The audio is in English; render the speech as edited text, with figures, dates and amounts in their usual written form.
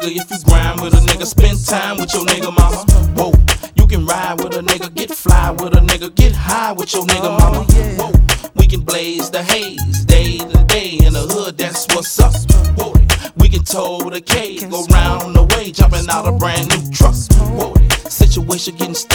nigga if you grind with a nigga. Spend time with your nigga, mama. Whoa, you can ride with a nigga, get fly with a nigga, get high with your nigga, mama. Whoa, we can blaze the haze day to day in the hood, that's what's up. Whoa, we can tow the K, go round the way, jumping out a brand new truck. Whoa, situation getting sticky.